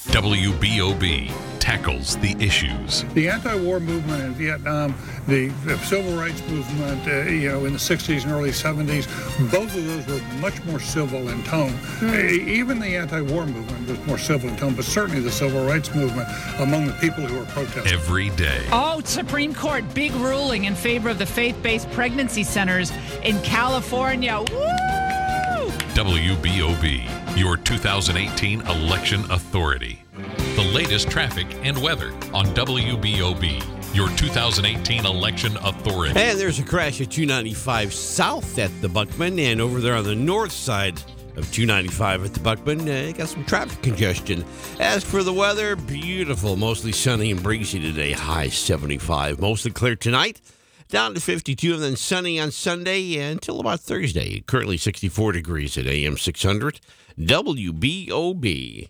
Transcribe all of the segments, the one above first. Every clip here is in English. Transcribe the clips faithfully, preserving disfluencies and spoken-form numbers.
W B O B tackles the issues. The anti-war movement in Vietnam, the, the civil rights movement, uh, you know, in the sixties and early seventies, both of those were much more civil in tone. Mm. Uh, even the anti-war movement was more civil in tone, but certainly the civil rights movement among the people who were protesting. Every day. Oh, Supreme Court, big ruling in favor of the faith-based pregnancy centers in California. Woo! W B O B, your two thousand eighteen election authority. The latest traffic and weather on W B O B, your two thousand eighteen election authority. And there's a crash at two ninety-five south at the Buckman, and over there on the north side of two ninety-five at the Buckman, uh, got some traffic congestion. As for the weather, beautiful, mostly sunny and breezy today, high seventy-five. Mostly clear tonight, down to fifty-two, and then sunny on Sunday until about Thursday. Currently sixty-four degrees at A M six hundred. W B O B.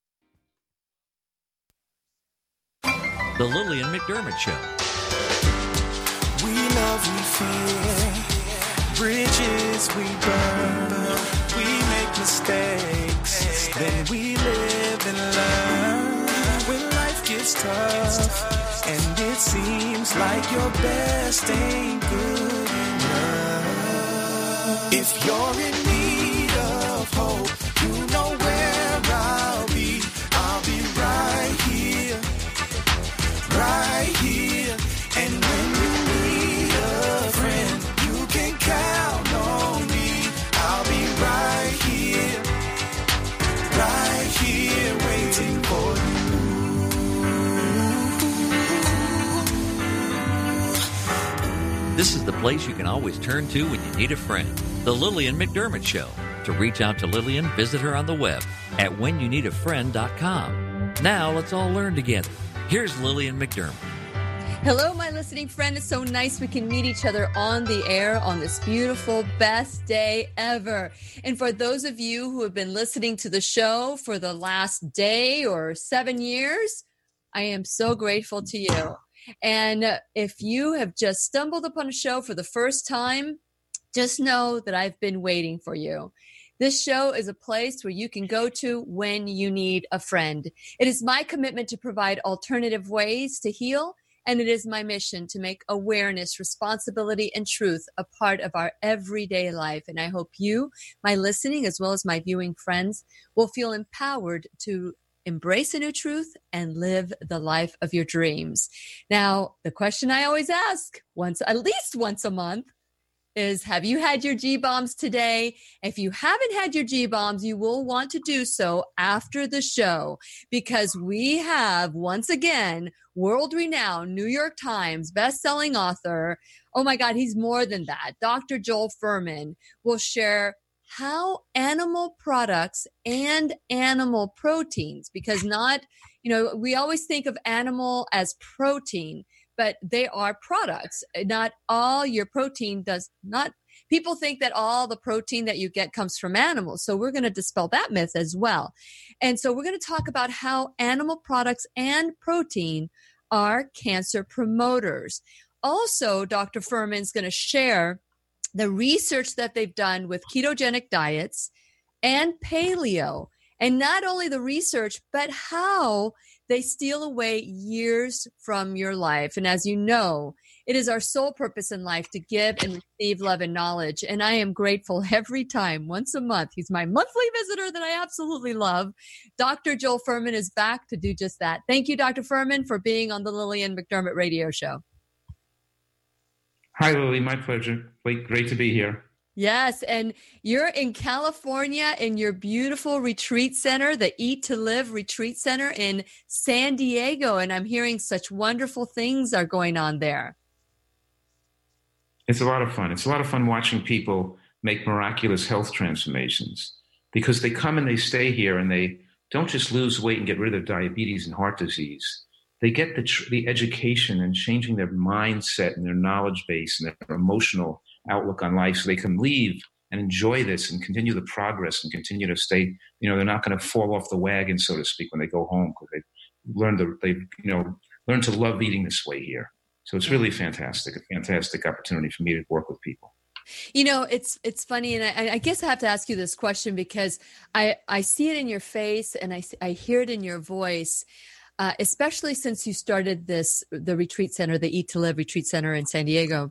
The Lillian McDermott Show. We love, we fear, bridges we burn, we make mistakes, then we live and learn. When life gets tough, and it seems like your best ain't good enough. If you're in need of hope, you know where I'll be. I'll be right here. Right here, and when you need a friend, you can count on me. I'll be right here, right here, waiting for This is the place you can always turn to when you need a friend. The Lillian McDermott Show. To reach out to Lillian, visit her on the web at when you need a friend dot com. Now let's all learn together. Here's Lillian McDermott. Hello, my listening friend. It's so nice we can meet each other on the air on this beautiful, best day ever. And for those of you who have been listening to the show for the last day or seven years, I am so grateful to you. And if you have just stumbled upon a show for the first time, just know that I've been waiting for you. This show is a place where you can go to when you need a friend. It is my commitment to provide alternative ways to heal, and it is my mission to make awareness, responsibility, and truth a part of our everyday life. And I hope you, my listening, as well as my viewing friends, will feel empowered to embrace a new truth and live the life of your dreams. Now, the question I always ask, once, at least once a month, is have you had your G-bombs today? If you haven't had your G-bombs, you will want to do so after the show, because we have, once again, world-renowned New York Times best-selling author. Oh my God, he's more than that. Doctor Joel Fuhrman will share how animal products and animal proteins, because not, you know, we always think of animal as protein, but they are products. Not all your protein does not, people think that all the protein that you get comes from animals. So we're going to dispel that myth as well. And so we're going to talk about how animal products and protein are cancer promoters. Also, Doctor Fuhrman's going to share the research that they've done with ketogenic diets and paleo. And not only the research, but how they steal away years from your life. And as you know, it is our sole purpose in life to give and receive love and knowledge. And I am grateful every time, once a month. He's my monthly visitor that I absolutely love. Doctor Joel Fuhrman is back to do just that. Thank you, Doctor Fuhrman, for being on the Lillian McDermott Radio Show. Hi, Lily. My pleasure. Great to be here. Yes, and you're in California in your beautiful retreat center, the Eat to Live Retreat Center in San Diego, and I'm hearing such wonderful things are going on there. It's a lot of fun. It's a lot of fun watching people make miraculous health transformations, because they come and they stay here and they don't just lose weight and get rid of diabetes and heart disease. They get the, tr- the education and changing their mindset and their knowledge base and their emotional outlook on life, so they can leave and enjoy this and continue the progress and continue to stay, you know, they're not going to fall off the wagon, so to speak, when they go home, because they've learned to, they, you know, learned to love eating this way here. So it's really fantastic, a fantastic opportunity for me to work with people. You know, it's it's funny, and I, I guess I have to ask you this question because I, I see it in your face and I, I hear it in your voice, uh, especially since you started this, the retreat center, the Eat to Live Retreat Center in San Diego.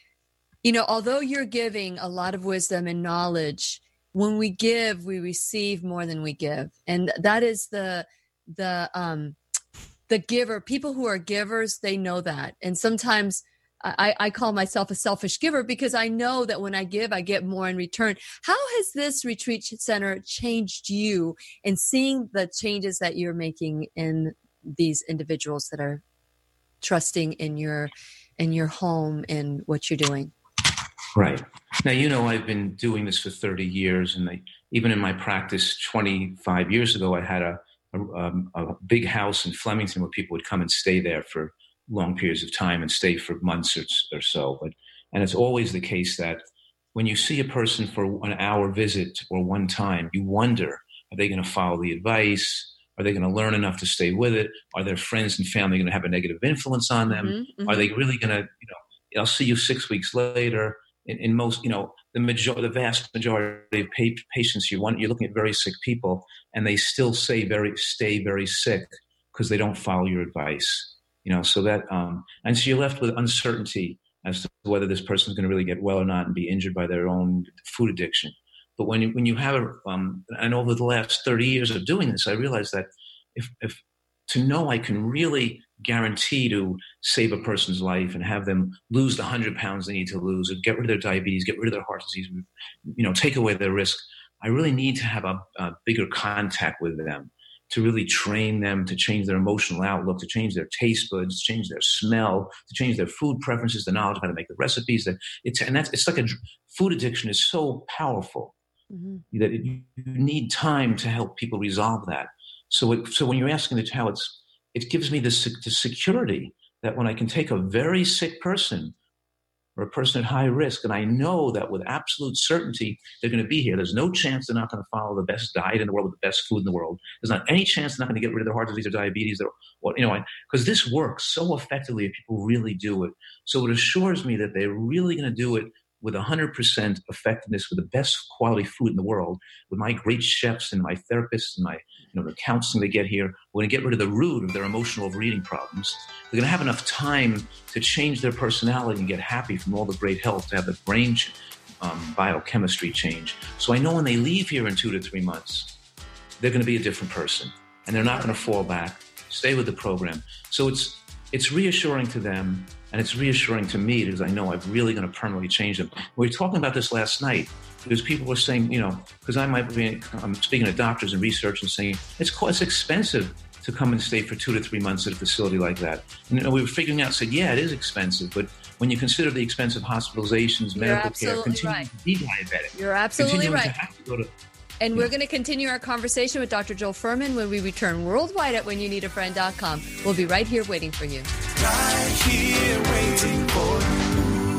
You know, although you're giving a lot of wisdom and knowledge, when we give, we receive more than we give. And that is the the um, the giver. People who are givers, they know that. And sometimes I, I call myself a selfish giver because I know that when I give, I get more in return. How has this retreat center changed you in seeing the changes that you're making in these individuals that are trusting in your in your home and what you're doing? Right. Now, you know, I've been doing this for thirty years, and I, even in my practice twenty-five years ago, I had a, a, um, a big house in Flemington where people would come and stay there for long periods of time and stay for months or, or so. But, and it's always the case that when you see a person for an hour visit or one time, you wonder, are they going to follow the advice? Are they going to learn enough to stay with it? Are their friends and family going to have a negative influence on them? Mm-hmm, mm-hmm. Are they really going to, you know, I'll see you six weeks later. In, in most, you know, the major, the vast majority of pa- patients, you want, you're looking at very sick people, and they still say very, stay very sick because they don't follow your advice. You know, so that, um, and so you're left with uncertainty as to whether this person's going to really get well or not and be injured by their own food addiction. But when you, when you have a, um, and over the last thirty years of doing this, I realized that if, if to know I can really guarantee to save a person's life and have them lose the hundred pounds they need to lose, or get rid of their diabetes, get rid of their heart disease, you know, take away their risk, I really need to have a, a bigger contact with them, to really train them, to change their emotional outlook, to change their taste buds, to change their smell, to change their food preferences, the knowledge of how to make the recipes. That it's and that's it's like a food addiction is so powerful mm-hmm. that it, you need time to help people resolve that. So, it, so when you're asking the how it's, it gives me this the security that when I can take a very sick person or a person at high risk, and I know that with absolute certainty they're going to be here. There's no chance they're not going to follow the best diet in the world with the best food in the world. There's not any chance they're not going to get rid of their heart disease or diabetes, or, or you know, because this works so effectively if people really do it. So it assures me that they're really going to do it with one hundred percent effectiveness, with the best quality food in the world, with my great chefs and my therapists and my, you know, the counseling they get here. We're going to get rid of the root of their emotional overeating problems. They're going to have enough time to change their personality and get happy from all the great health, to have the brain um, biochemistry change. So I know when they leave here in two to three months, they're going to be a different person, and they're not going to fall back. Stay with the program. So it's it's reassuring to them, and it's reassuring to me because I know I'm really going to permanently change them. We were talking about this last night because people were saying, you know, because I might be, I'm speaking to doctors and research and saying it's it's expensive to come and stay for two to three months at a facility like that. And you know, we were figuring out, said, yeah, it is expensive, but when you consider the expense of hospitalizations, medical care, continue right. to be diabetic. You're absolutely right. To have to go to, And we're going to continue our conversation with Doctor Joel Fuhrman when we return worldwide at when you need a friend dot com. We'll be right here waiting for you. Right here waiting for you.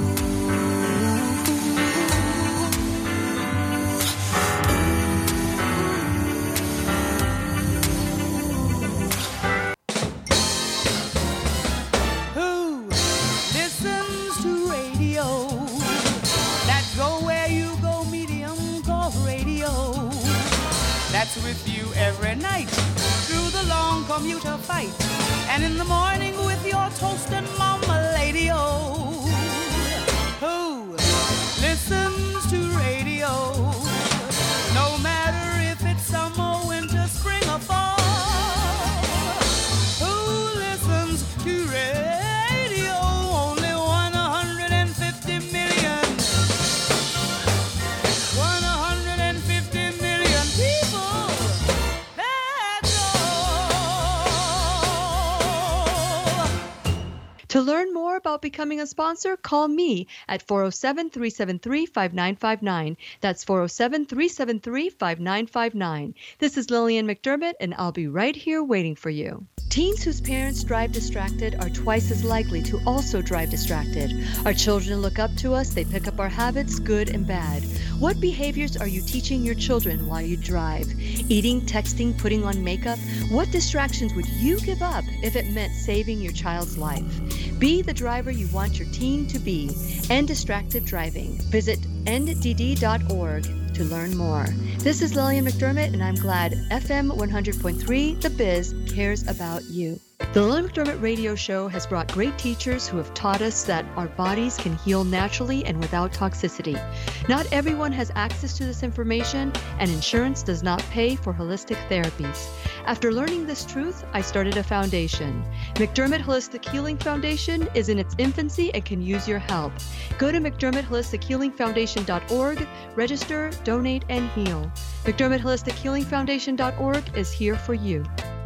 Who listens to radio? That go where you go, medium called radio. That's with you every night through the long commuter fight, and in the morning with your toast and mama lady. Oh, who listens to radio? No matter if it's summer, winter, spring, or fall. Who listens to radio? Only one hundred fifty million. one hundred fifty million people. That's all. To learn more about becoming a sponsor, call me at four oh seven, three seven three, five nine five nine. That's four oh seven, three seven three, five nine five nine. This is Lillian McDermott, and I'll be right here waiting for you. Teens whose parents drive distracted are twice as likely to also drive distracted. Our children look up to us, they pick up our habits, good and bad. What behaviors are you teaching your children while you drive? Eating, texting, putting on makeup? What distractions would you give up if it meant saving your child's life? Be the driver you want your teen to be. End Distracted Driving. Visit end d d dot org to learn more. This is Lillian McDermott, and I'm glad F M one hundred point three The Biz cares about you. The Lillian McDermott Radio Show has brought great teachers who have taught us that our bodies can heal naturally and without toxicity. Not everyone has access to this information, and insurance does not pay for holistic therapies. After learning this truth, I started a foundation. McDermott Holistic Healing Foundation is in its infancy and can use your help. Go to mcdermott holistic healing foundation dot org, register, donate, and heal. mcdermott holistic healing foundation dot org is here for you.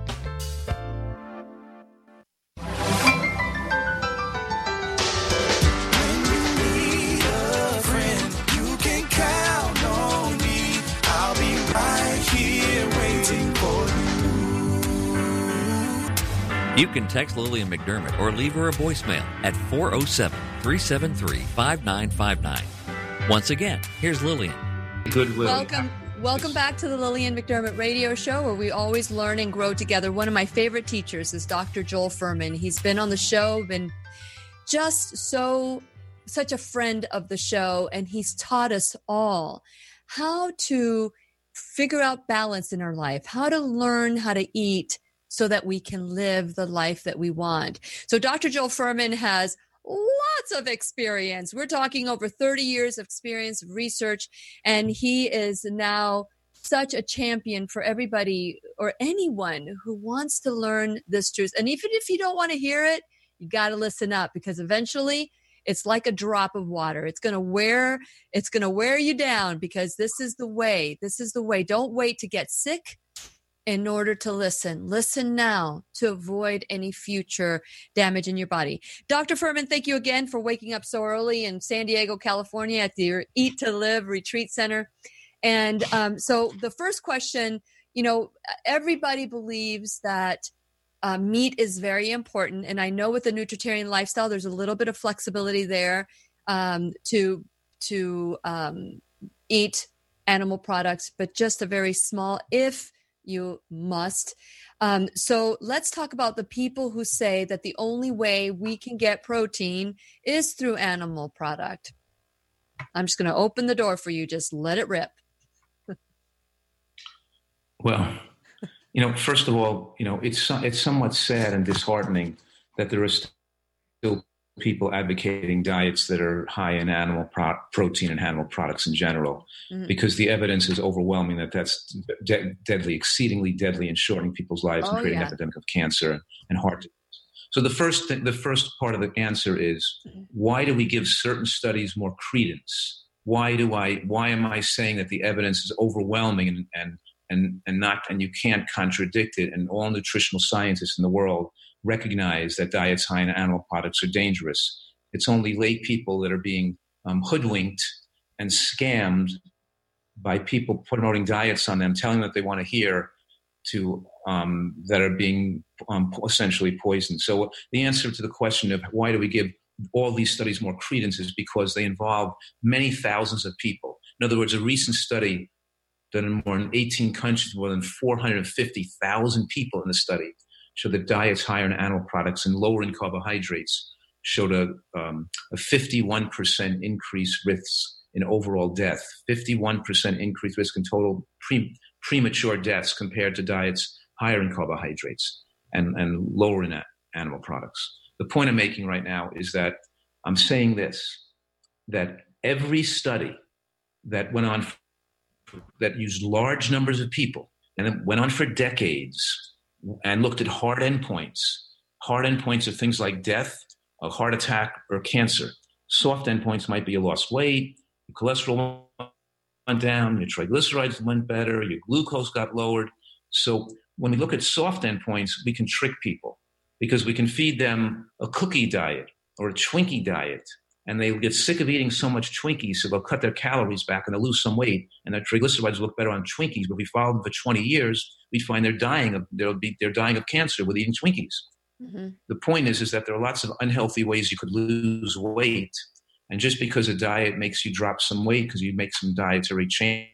You can text Lillian McDermott or leave her a voicemail at four oh seven, three seven three, five nine five nine. Once again, here's Lillian. Goodwill. Welcome. Welcome back to the Lillian McDermott Radio Show, where we always learn and grow together. One of my favorite teachers is Doctor Joel Fuhrman. He's been on the show, been just so, such a friend of the show, and he's taught us all how to figure out balance in our life, how to learn how to eat so that we can live the life that we want. So Doctor Joel Fuhrman has lots of experience. We're talking over thirty years of experience, of research, and he is now such a champion for everybody or anyone who wants to learn this truth. And even if you don't want to hear it, you got to listen up, because eventually it's like a drop of water. It's going to wear, it's going to wear you down, because this is the way. This is the way. Don't wait to get sick in order to listen. Listen now to avoid any future damage in your body. Doctor Fuhrman, thank you again for waking up so early in San Diego, California at the Eat to Live Retreat Center. And um, so the first question, you know, everybody believes that uh, meat is very important. And I know with the nutritarian lifestyle, there's a little bit of flexibility there um, to, to um, eat animal products, but just a very small, if you must. Um, so let's talk about the people who say that the only way we can get protein is through animal product. I'm just going to open the door for you. Just let it rip. Well, you know, first of all, you know, it's it's somewhat sad and disheartening that there are still people advocating diets that are high in animal pro- protein and animal products in general, mm-hmm. because the evidence is overwhelming that that's de- deadly, exceedingly deadly, in shortening people's lives oh, and creating yeah. an epidemic of cancer and heart disease. So the first th- the first part of the answer is, why do we give certain studies more credence? Why do I? Why am I saying that the evidence is overwhelming and and and and not and you can't contradict it? And all nutritional scientists in the world recognize that diets high in animal products are dangerous. It's only lay people that are being um, hoodwinked and scammed by people promoting diets on them, telling them that they want to hear, to um, that are being um, essentially poisoned. So the answer to the question of why do we give all these studies more credence is because they involve many thousands of people. In other words, a recent study done in more than eighteen countries, more than four hundred fifty thousand people in the study, showed that diets higher in animal products and lower in carbohydrates showed a, um, a fifty-one percent increased risk in overall death, fifty-one percent increased risk in total pre- premature deaths compared to diets higher in carbohydrates and, and lower in a- animal products. The point I'm making right now is that I'm saying this, that every study that went on, that used large numbers of people and it went on for decades and looked at hard endpoints, hard endpoints of things like death, a heart attack, or cancer. Soft endpoints might be you lost weight, your cholesterol went down, your triglycerides went better, your glucose got lowered. So when we look at soft endpoints, we can trick people because we can feed them a cookie diet or a Twinkie diet, and they get sick of eating so much Twinkies, so they'll cut their calories back and they'll lose some weight, and their triglycerides look better on Twinkies. But if we follow them for twenty years, we'd find they're dying of they'll be they're dying of cancer with eating Twinkies. Mm-hmm. The point is, is that there are lots of unhealthy ways you could lose weight, and just because a diet makes you drop some weight because you make some dietary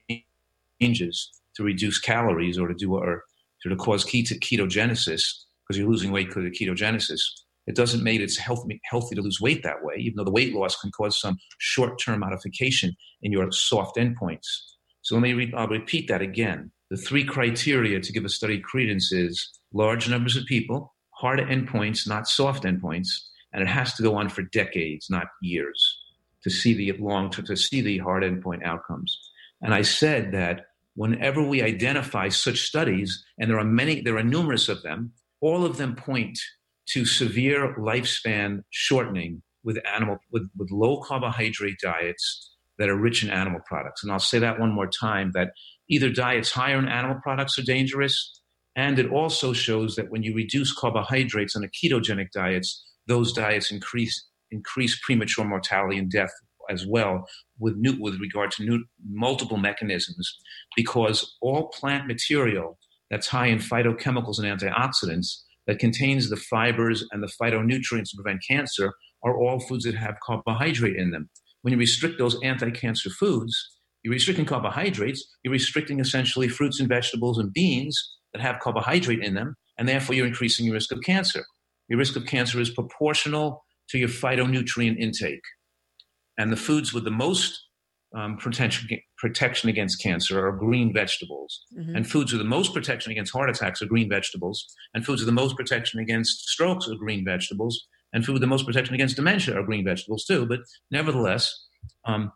changes to reduce calories or to do or to cause keto- ketogenesis because you're losing weight because of ketogenesis, It doesn't make it healthy, healthy to lose weight that way, even though the weight loss can cause some short-term modification in your soft endpoints. So let me re- I'll repeat that again. The three criteria to give a study credence is large numbers of people, hard endpoints, not soft endpoints, and it has to go on for decades, not years, to see the long to, to see the hard endpoint outcomes. And I said that whenever we identify such studies, and there are many, there are numerous of them, all of them point to severe lifespan shortening with animal with, with low carbohydrate diets that are rich in animal products. And I'll say that one more time, that either diets higher in animal products are dangerous, and it also shows that when you reduce carbohydrates on a ketogenic diets, those diets increase increase premature mortality and death as well, with new, with regard to new, multiple mechanisms, because all plant material that's high in phytochemicals and antioxidants that contains the fibers and the phytonutrients to prevent cancer are all foods that have carbohydrate in them. When you restrict those anti-cancer foods, you're restricting carbohydrates, you're restricting essentially fruits and vegetables and beans that have carbohydrate in them, and therefore you're increasing your risk of cancer. Your risk of cancer is proportional to your phytonutrient intake. And the foods with the most um, protection, protection against cancer are green vegetables. Mm-hmm. And foods with the most protection against heart attacks are green vegetables. And foods with the most protection against strokes are green vegetables. And food with the most protection against dementia are green vegetables too. But nevertheless, um,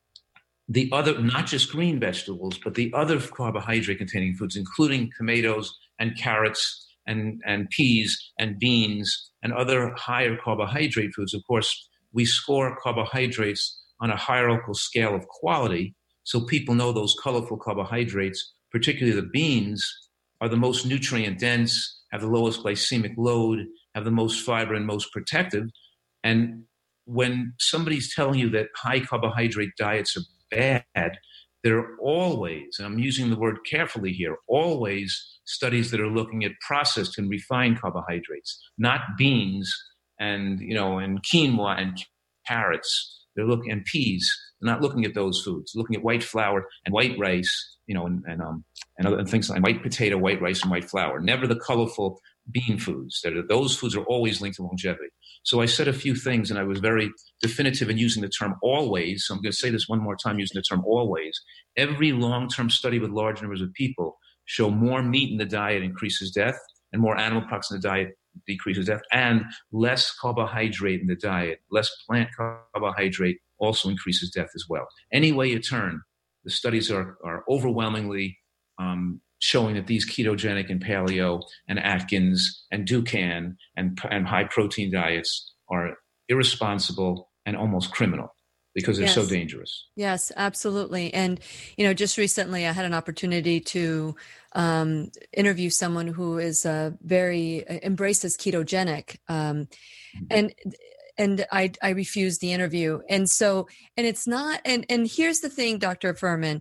the other, not just green vegetables, but the other carbohydrate-containing foods, including tomatoes and carrots and, and peas and beans and other higher carbohydrate foods. Of course, we score carbohydrates on a hierarchical scale of quality, so people know those colorful carbohydrates, particularly the beans, are the most nutrient-dense, have the lowest glycemic load, have the most fiber and most protective. And when somebody's telling you that high carbohydrate diets are bad, there are always, and I'm using the word carefully here, always studies that are looking at processed and refined carbohydrates, not beans and, you know, and quinoa and carrots. They're looking, and peas. They're not looking at those foods. They're looking at white flour and white rice, you know, and, and, um, and other things like white potato, white rice, and white flour. Never the colorful bean foods. That are, those foods are always linked to longevity. So I said a few things, and I was very definitive in using the term always. So I'm going to say this one more time using the term always. Every long-term study with large numbers of people show more meat in the diet increases death, and more animal products in the diet decreases death, and less carbohydrate in the diet, less plant carbohydrate also increases death as well. Any way you turn, the studies are, are overwhelmingly um, showing that these ketogenic and paleo and Atkins and Dukan and, and high protein diets are irresponsible and almost criminal because they're yes. so dangerous. Yes, absolutely. And, you know, just recently I had an opportunity to um, interview someone who is uh, very uh, embraces ketogenic. Um, and and I, I refused the interview. And so, and it's not, and, and here's the thing, Doctor Fuhrman,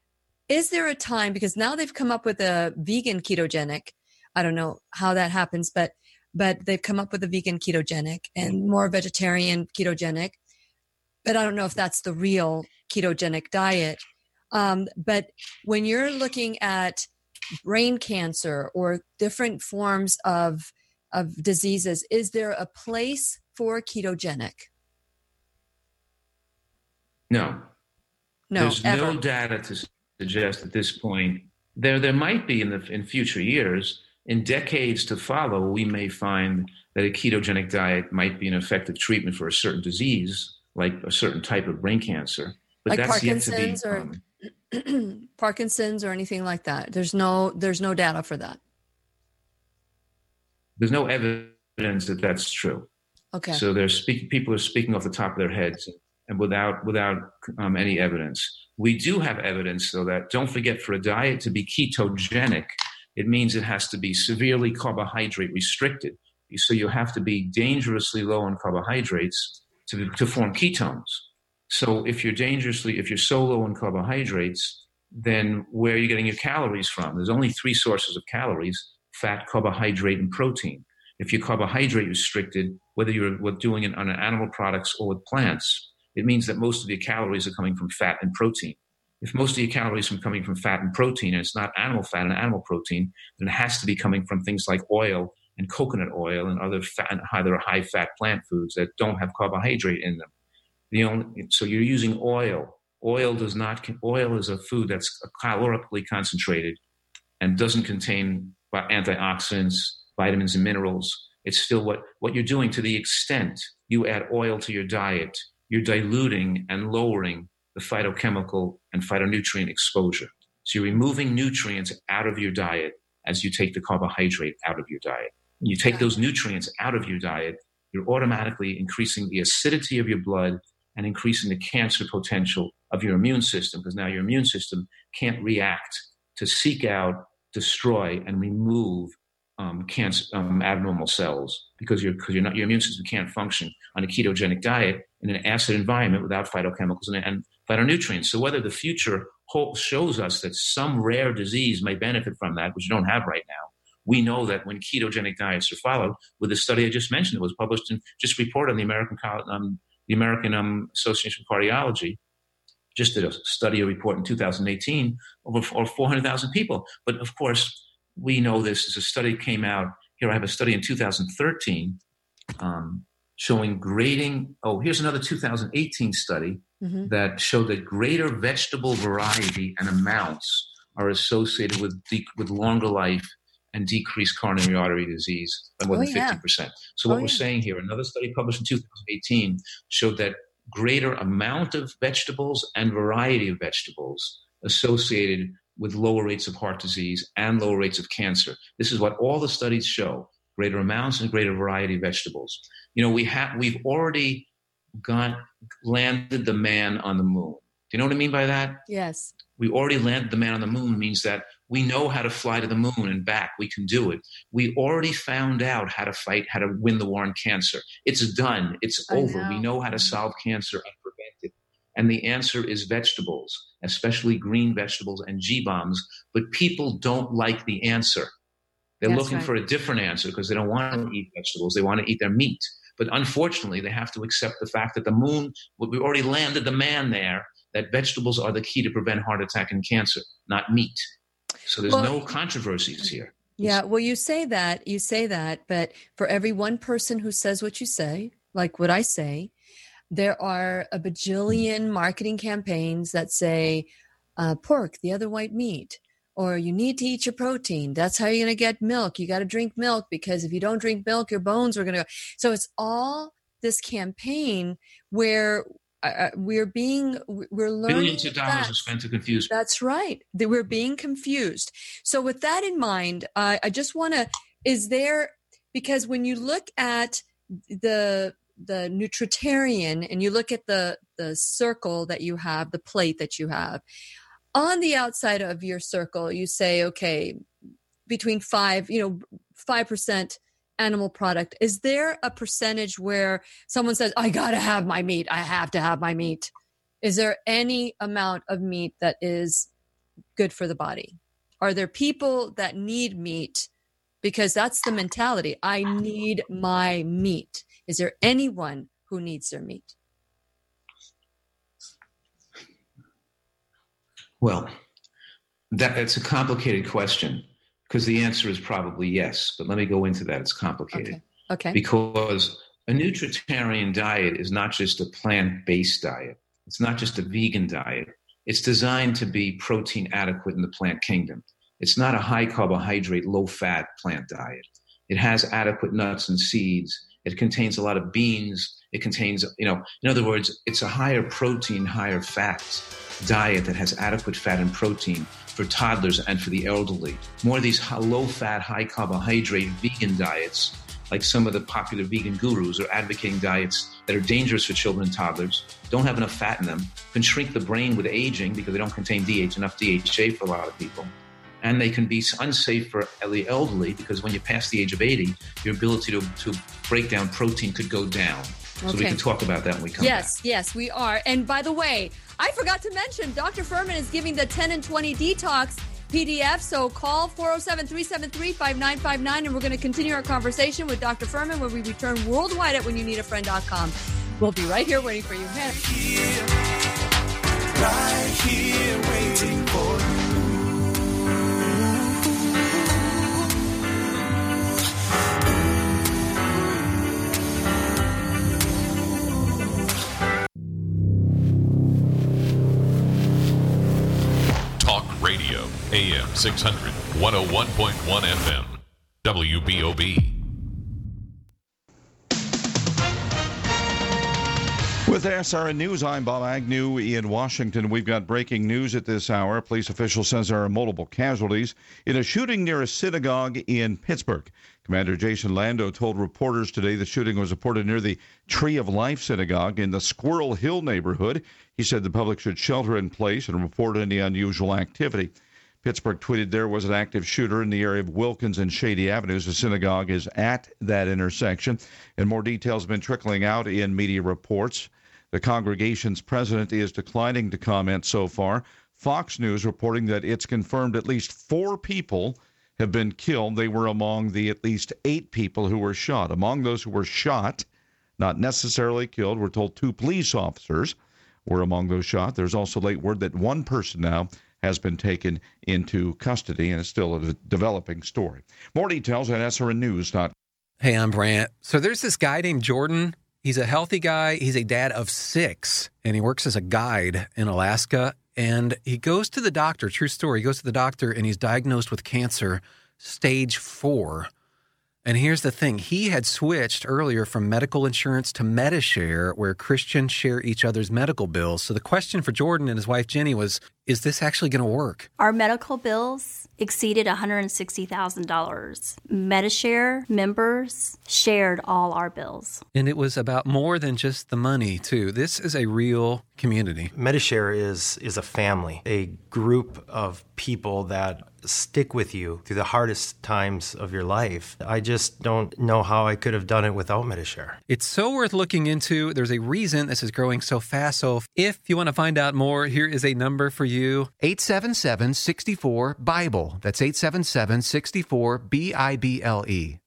is there a time, because now they've come up with a vegan ketogenic, I don't know how that happens, but, but they've come up with a vegan ketogenic and more vegetarian ketogenic. But I don't know if that's the real ketogenic diet. Um, but when you're looking at brain cancer or different forms of of diseases, is there a place for ketogenic? No. No, There's ever. no data to suggest at this point. There there might be in the in future years, in decades to follow, we may find that a ketogenic diet might be an effective treatment for a certain disease, like a certain type of brain cancer. But Like that's yet Parkinson's to be or um, Parkinson's or anything like that. There's no there's no data for that. there's no evidence that that's true. Okay. So they're speaking. People are speaking off the top of their heads and without without um, any evidence. We do have evidence, though, that don't forget, for a diet to be ketogenic, it means it has to be severely carbohydrate restricted. So you have to be dangerously low in carbohydrates to to form ketones. So if you're dangerously, if you're so low in carbohydrates, then where are you getting your calories from? There's only three sources of calories: fat, carbohydrate, and protein. If you're carbohydrate restricted, whether you're doing it on animal products or with plants, it means that most of your calories are coming from fat and protein. If most of your calories are coming from fat and protein, and it's not animal fat and animal protein, then it has to be coming from things like oil and coconut oil and other fat, other high-fat plant foods that don't have carbohydrate in them. The only, so you're using oil. Oil does not. Oil is a food that's calorically concentrated and doesn't contain antioxidants, vitamins, and minerals. It's still what, what you're doing. To the extent you add oil to your diet, you're diluting and lowering the phytochemical and phytonutrient exposure. So you're removing nutrients out of your diet as you take the carbohydrate out of your diet. When you take those nutrients out of your diet, you're automatically increasing the acidity of your blood and increasing the cancer potential of your immune system, because now your immune system can't react to seek out, destroy, and remove um, cancer, um, abnormal cells, because you're, because you're not, your immune system can't function on a ketogenic diet in an acid environment without phytochemicals and, and phytonutrients. So whether the future hope shows us that some rare disease may benefit from that, which you don't have right now, we know that when ketogenic diets are followed, with the study I just mentioned, it was published and just reported on the American um, the American um, Association of Cardiology, just did a study, a report in two thousand eighteen, over four hundred thousand people. But of course, we know this as a study came out. Here I have a study in two thousand thirteen um, showing grading. Oh, here's another two thousand eighteen study mm-hmm. that showed that greater vegetable variety and amounts are associated with de- with longer life and decreased coronary artery disease by more oh, than yeah. fifty percent. So what oh, we're yeah. saying here, another study published in two thousand eighteen showed that greater amount of vegetables and variety of vegetables associated with lower rates of heart disease and lower rates of cancer. This is what all the studies show, greater amounts and greater variety of vegetables. You know, we have, we've already got, landed the man on the moon. Do you know what I mean by that? Yes. We already landed the man on the moon means that we know how to fly to the moon and back. We can do it. We already found out how to fight, how to win the war on cancer. It's done. It's I over. know. We know how to solve cancer and prevent it. And the answer is vegetables, especially green vegetables and G-bombs. But people don't like the answer. They're That's looking right. for a different answer because they don't want to eat vegetables. They want to eat their meat. But unfortunately, they have to accept the fact that the moon, we already landed the man there, that vegetables are the key to prevent heart attack and cancer, not meat. So there's Well, no controversies here. Yeah, well, you say that, you say that, but for every one person who says what you say, like what I say, there are a bajillion marketing campaigns that say uh, pork, the other white meat, or you need to eat your protein. That's how you're going to get milk. You got to drink milk because if you don't drink milk, your bones are going to go. So it's all this campaign where uh, we're being, we're learning. Billions of dollars that. are spent to confuse people. That's right. That we're being confused. So with that in mind, uh, I just want to, is there, because when you look at the, the nutritarian and you look at the, the circle that you have, the plate that you have, on the outside of your circle, you say, okay, between five, you know, five percent animal product. Is there a percentage where someone says, I got to have my meat. I have to have my meat. Is there any amount of meat that is good for the body? Are there people that need meat? Because that's the mentality. I need my meat. Is there anyone who needs their meat? Well, that, it's a complicated question because the answer is probably yes. But let me go into that. It's complicated. Okay. Okay. Because a nutritarian diet is not just a plant-based diet. It's not just a vegan diet. It's designed to be protein adequate in the plant kingdom. It's not a high carbohydrate, low fat plant diet. It has adequate nuts and seeds. It contains a lot of beans. It contains, you know, in other words, it's a higher protein, higher fat diet that has adequate fat and protein for toddlers and for the elderly. More of these low fat, high carbohydrate vegan diets, like some of the popular vegan gurus are advocating diets that are dangerous for children and toddlers, don't have enough fat in them, can shrink the brain with aging because they don't contain D H, enough D H A for a lot of people. And they can be unsafe for the elderly because when you pass the age of eighty, your ability to, to break down protein could go down. So Okay. we can talk about that when we come Yes, back. yes, we are. And by the way, I forgot to mention, Doctor Furman is giving the ten and twenty detox P D F. So call four oh seven, three seven three, five nine five nine, and we're going to continue our conversation with Doctor Furman when we return worldwide at when you need a friend dot com. We'll be right here waiting for you. Man. Here, right here, waiting for you. six hundred, one oh one point one F M. W B O B. With S R N News, I'm Bob Agnew in Washington. We've got breaking news at this hour. A police official says there are multiple casualties in a shooting near a synagogue in Pittsburgh. Commander Jason Lando told reporters today the shooting was reported near the Tree of Life Synagogue in the Squirrel Hill neighborhood. He said the public should shelter in place and report any unusual activity. Pittsburgh tweeted there was an active shooter in the area of Wilkins and Shady Avenues. The synagogue is at that intersection, and more details have been trickling out in media reports. The congregation's president is declining to comment so far. Fox News reporting that it's confirmed at least four people have been killed. They were among the at least eight people who were shot. Among those who were shot, not necessarily killed, we're told two police officers were among those shot. There's also late word that one person now has been taken into custody, and it's still a developing story. More details at S R N News. Hey, I'm Brant. So there's this guy named Jordan. He's a healthy guy. He's a dad of six, and he works as a guide in Alaska. And he goes to the doctor, true story, he goes to the doctor, and he's diagnosed with cancer, stage four. And here's the thing. He had switched earlier from medical insurance to Medishare, where Christians share each other's medical bills. So the question for Jordan and his wife, Jenny, was, is this actually going to work? Our medical bills exceeded one hundred sixty thousand dollars. Medishare members shared all our bills. And it was about more than just the money, too. This is a real community. Medishare is is a family, a group of people that stick with you through the hardest times of your life. I just don't know how I could have done it without Medishare. It's so worth looking into. There's a reason this is growing so fast. So if you want to find out more, here is a number for you. eight seven seven, six four, BIBLE. That's eight seven seven, six four, B I B L E.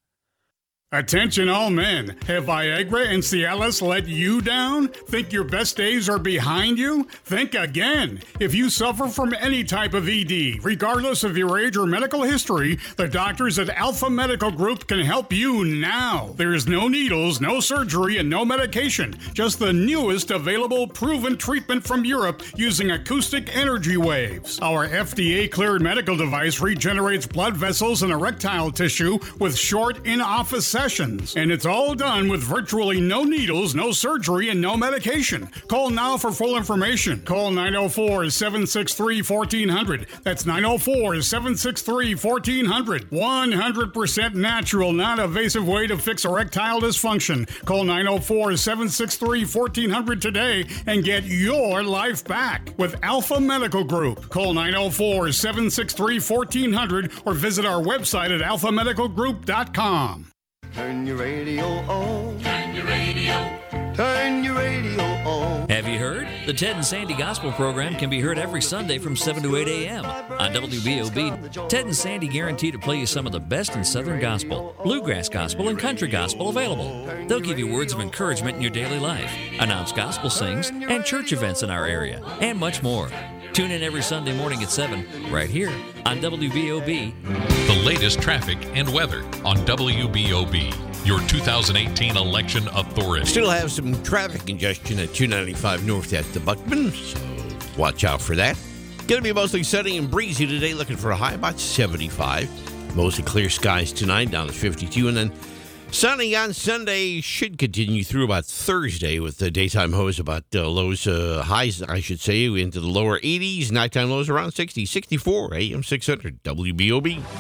Attention all men. Have Viagra and Cialis let you down? Think your best days are behind you? Think again. If you suffer from any type of E D, regardless of your age or medical history, the doctors at Alpha Medical Group can help you now. There is no needles, no surgery, and no medication. Just the newest available proven treatment from Europe using acoustic energy waves. Our F D A-cleared medical device regenerates blood vessels and erectile tissue with short in-office sessions. And it's all done with virtually no needles, no surgery, and no medication. Call now for full information. Call nine oh four, seven six three, one four zero zero. That's nine oh four, seven six three, one four zero zero. one hundred percent natural, non-invasive way to fix erectile dysfunction. Call nine oh four, seven six three, one four zero zero today and get your life back with Alpha Medical Group. Call nine oh four, seven six three, one four zero zero or visit our website at alpha medical group dot com. Turn your radio on. Turn your radio. Turn your radio on. Have you heard? The Ted and Sandy Gospel program can be heard every Sunday from seven to eight a.m. on W B O B. Ted and Sandy guarantee to play you some of the best in Southern gospel, bluegrass gospel, and country gospel available. They'll give you words of encouragement in your daily life, announce gospel sings, and church events in our area, and much more. Tune in every Sunday morning at seven, right here on W B O B. The latest traffic and weather on W B O B, your two thousand eighteen election authority. Still have some traffic congestion at two ninety-five north at the Buckman, so watch out for that. Going to be mostly sunny and breezy today, looking for a high about seventy-five. Mostly clear skies tonight, down to fifty-two, and then sunny on Sunday, should continue through about Thursday with the daytime lows about uh, lows, uh, highs, I should say, into the lower eighties. Nighttime lows around sixty, sixty-four, A M six hundred, W B O B.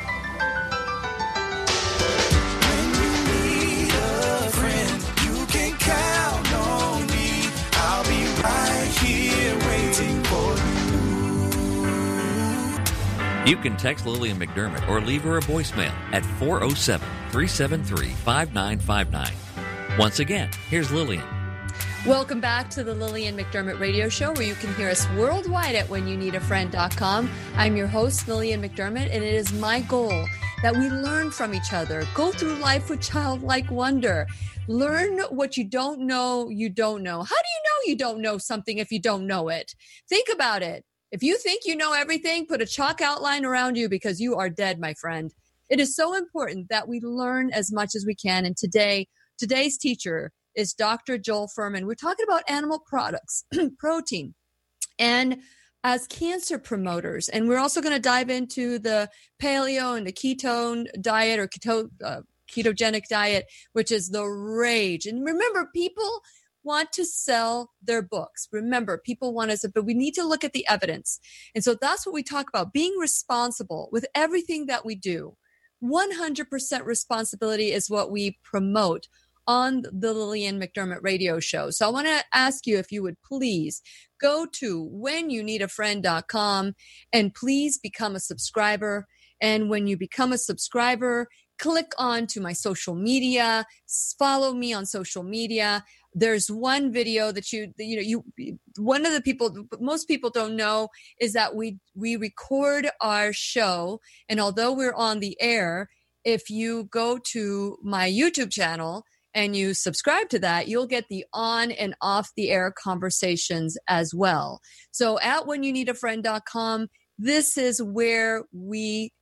You can text Lillian McDermott or leave her a voicemail at four oh seven, three seven three, five nine five nine. Once again, here's Lillian. Welcome back to the Lillian McDermott Radio Show, where you can hear us worldwide at when you need a friend dot com. I'm your host, Lillian McDermott, and it is my goal that we learn from each other, go through life with childlike wonder, learn what you don't know you don't know. How do you know you don't know something if you don't know it? Think about it. If you think you know everything, put a chalk outline around you because you are dead, my friend. It is so important that we learn as much as we can. And today, today's teacher is Doctor Joel Fuhrman. We're talking about animal products, protein, and as cancer promoters. And we're also going to dive into the paleo and the ketone diet or keto, uh, ketogenic diet, which is the rage. And remember, people want to sell their books. Remember, people want us, but we need to look at the evidence. And so that's what we talk about, being responsible with everything that we do. one hundred percent responsibility is what we promote on the Lillian McDermott radio show. So I want to ask you if you would please go to when you need a friend dot com and please become a subscriber. And when you become a subscriber, click on to my social media, follow me on social media. There's one video that you, you know, you, one of the people, most people don't know is that we, we record our show. And although we're on the air, if you go to my YouTube channel and you subscribe to that, you'll get the on and off the air conversations as well. So at when you need a friend dot com, this is where we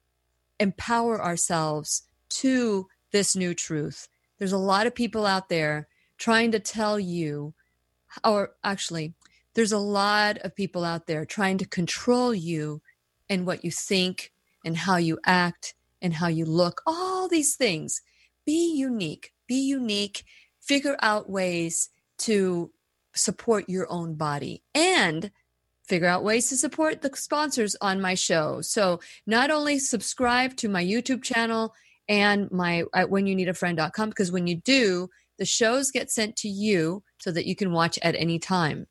empower ourselves to this new truth. There's a lot of people out there trying to tell you, or actually, there's a lot of people out there trying to control you and what you think and how you act and how you look, all these things. Be unique, be unique, figure out ways to support your own body and figure out ways to support the sponsors on my show. So not only subscribe to my YouTube channel and my at when you need a friend dot com, because when you do, the shows get sent to you so that you can watch at any time.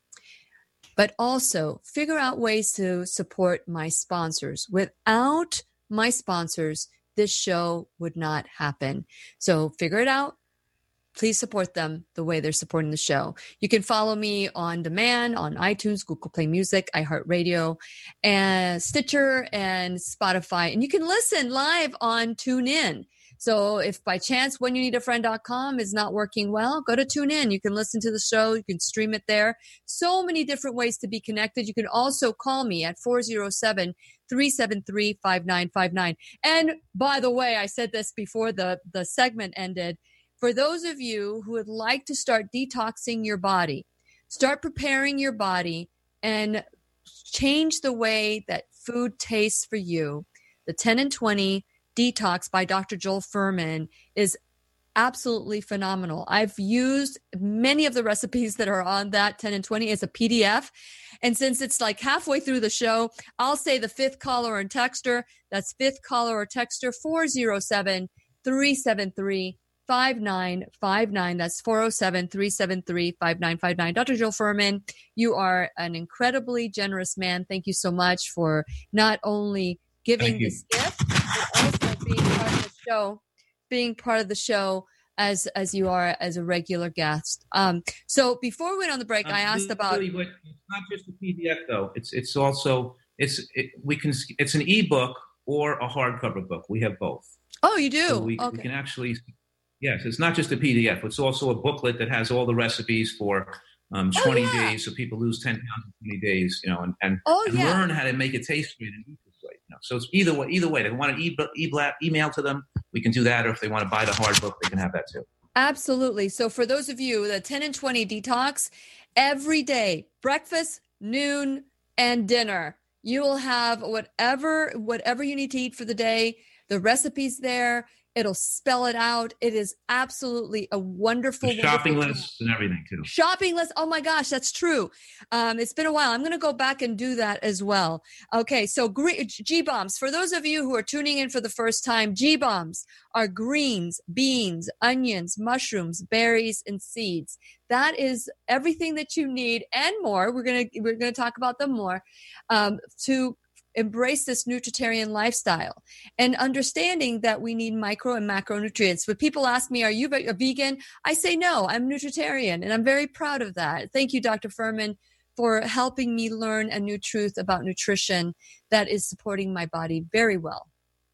But also figure out ways to support my sponsors. Without my sponsors, this show would not happen. So figure it out. Please support them the way they're supporting the show. You can follow me on demand on iTunes, Google Play Music, iHeartRadio, and Stitcher, and Spotify. And you can listen live on TuneIn. So if by chance when you need a friend dot com is not working well, go to TuneIn. You can listen to the show. You can stream it there. So many different ways to be connected. You can also call me at four oh seven, three seven three, five nine five nine. And by the way, I said this before the, the segment ended. For those of you who would like to start detoxing your body, start preparing your body and change the way that food tastes for you, the ten and twenty Detox by Doctor Joel Fuhrman is absolutely phenomenal. I've used many of the recipes that are on that ten and twenty as a P D F. And since it's like halfway through the show, I'll say the fifth caller and texter. That's fifth caller or texter, four oh seven, three seven three, five nine five nine. That's four oh seven, three seven three, five nine five nine. Doctor Joel Fuhrman, you are an incredibly generous man. Thank you so much for not only giving this gift, but also being part of the show, being part of the show as as you are as a regular guest. Um, so before we went on the break, Um, I asked about. Really, but it's not just a P D F though. It's it's also it's it, we can it's an ebook or a hardcover book. We have both. Oh, you do. So we, okay. we can actually. Yes, it's not just a P D F. It's also a booklet that has all the recipes for um, twenty oh, yeah. days, so people lose ten pounds in twenty days. You know, and and, oh, and yeah. learn how to make it taste great and eat this way. You know, so it's either way. Either way, they want to e- e- email to them, we can do that. Or if they want to buy the hard book, they can have that too. Absolutely. So for those of you, the ten and twenty detox, every day, breakfast, noon, and dinner, you will have whatever whatever you need to eat for the day. The recipe's there. It'll spell it out. It is absolutely a wonderful, the shopping wonderful lists and everything too. Shopping list. Oh my gosh, that's true. Um, it's been a while. I'm going to go back and do that as well. Okay, so gre- G-bombs. For those of you who are tuning in for the first time, G-bombs are greens, beans, onions, mushrooms, berries, and seeds. That is everything that you need and more. We're gonna we're gonna talk about them more um, to embrace this nutritarian lifestyle and understanding that we need micro and macronutrients. When people ask me, are you a vegan? I say, no, I'm nutritarian. And I'm very proud of that. Thank you, Doctor Fuhrman, for helping me learn a new truth about nutrition that is supporting my body very well.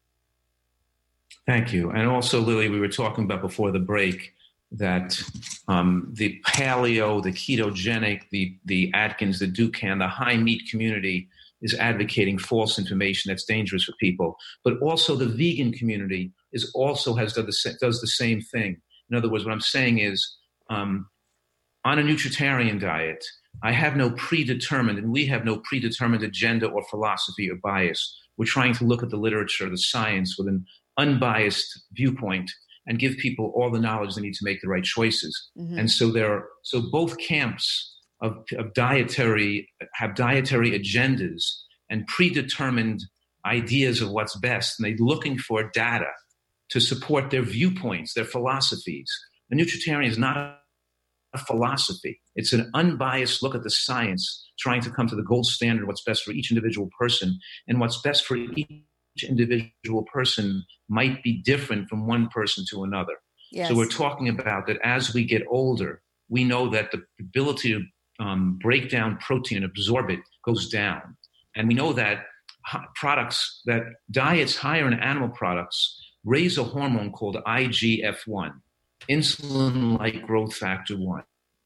Thank you. And also, Lily, we were talking about before the break that um, the paleo, the ketogenic, the, the Atkins, the Dukan, the high meat community is advocating false information that's dangerous for people. But also the vegan community is also has done the, does the same thing. In other words, what I'm saying is um, on a nutritarian diet, I have no predetermined, and we have no predetermined agenda or philosophy or bias. We're trying to look at the literature, the science with an unbiased viewpoint and give people all the knowledge they need to make the right choices. Mm-hmm. And so there are, so both camps of, of dietary have dietary agendas and predetermined ideas of what's best. And they're looking for data to support their viewpoints, their philosophies. A nutritarian is not a, a philosophy. It's an unbiased look at the science, trying to come to the gold standard, what's best for each individual person. And what's best for each individual person might be different from one person to another. Yes. So we're talking about that as we get older, we know that the ability to um, break down protein and absorb it goes down. And we know that products, that diets higher in animal products raise a hormone called I G F one, insulin-like growth factor one.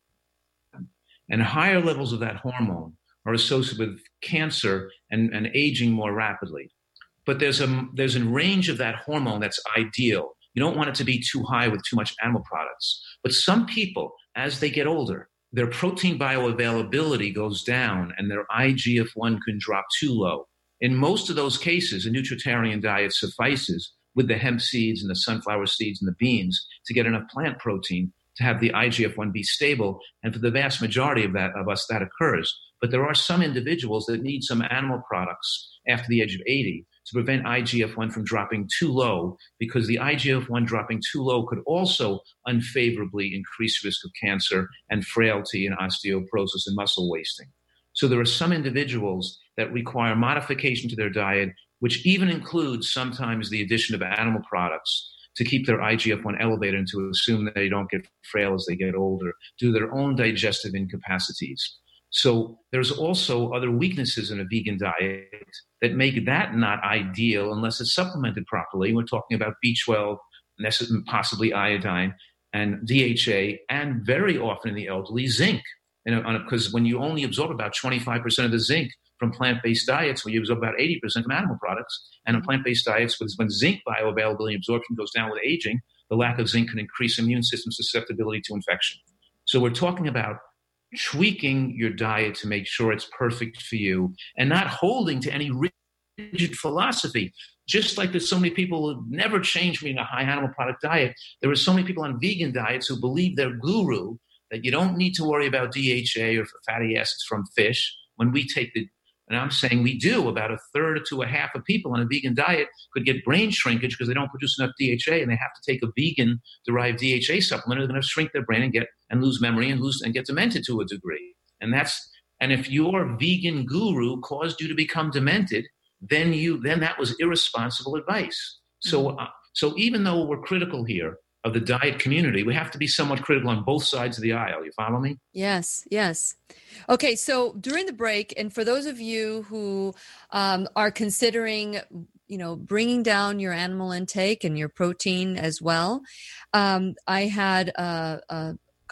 And higher levels of that hormone are associated with cancer and, and aging more rapidly. But there's a, there's a range of that hormone that's ideal. You don't want it to be too high with too much animal products. But some people, as they get older, their protein bioavailability goes down and their I G F one can drop too low. In most of those cases, a nutritarian diet suffices with the hemp seeds and the sunflower seeds and the beans to get enough plant protein to have the I G F one be stable. And for the vast majority of that of us, that occurs. But there are some individuals that need some animal products after the age of eighty to prevent I G F one from dropping too low, because the I G F one dropping too low could also unfavorably increase risk of cancer and frailty and osteoporosis and muscle wasting. So there are some individuals that require modification to their diet, which even includes sometimes the addition of animal products to keep their I G F one elevated and to assume that they don't get frail as they get older due to their own digestive incapacities. So there's also other weaknesses in a vegan diet that make that not ideal unless it's supplemented properly. We're talking about B twelve, possibly iodine, and D H A, and very often in the elderly, zinc. Because when you only absorb about twenty-five percent of the zinc from plant-based diets, when you absorb about eighty percent from animal products, and in plant-based diets, when zinc bioavailability and absorption goes down with aging, the lack of zinc can increase immune system susceptibility to infection. So we're talking about tweaking your diet to make sure it's perfect for you and not holding to any rigid philosophy. Just like there's so many people who never change from eating a high animal product diet, there are so many people on vegan diets who believe they're guru that you don't need to worry about D H A or fatty acids from fish when we take the, and I'm saying we do, about a third to a half of people on a vegan diet could get brain shrinkage because they don't produce enough D H A and they have to take a vegan derived D H A supplement. They're going to shrink their brain and get and lose memory and lose and get demented to a degree. And that's, and if your vegan guru caused you to become demented, then you, then that was irresponsible advice. So, uh, so even though we're critical here of the diet community, we have to be somewhat critical on both sides of the aisle. You follow me? Yes, yes. Okay, so during the break, and for those of you who um, are considering, you know, bringing down your animal intake and your protein as well, um, I had a, a,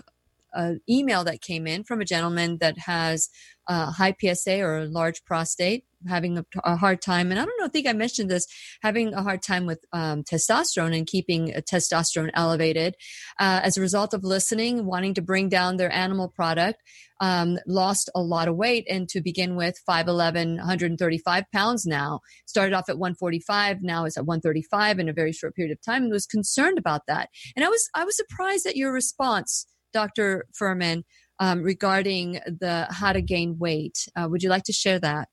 a email that came in from a gentleman that has uh, high P S A or a large prostate, having a, a hard time, and I don't know, I think I mentioned this, having a hard time with um, testosterone and keeping a testosterone elevated uh, as a result of listening, wanting to bring down their animal product, um, lost a lot of weight, and to begin with, five eleven, one hundred thirty-five pounds now, started off at one forty-five, now is at one thirty-five in a very short period of time, and was concerned about that. And I was, I was surprised at your response, Doctor Fuhrman, um, regarding the how to gain weight. Uh, would you like to share that?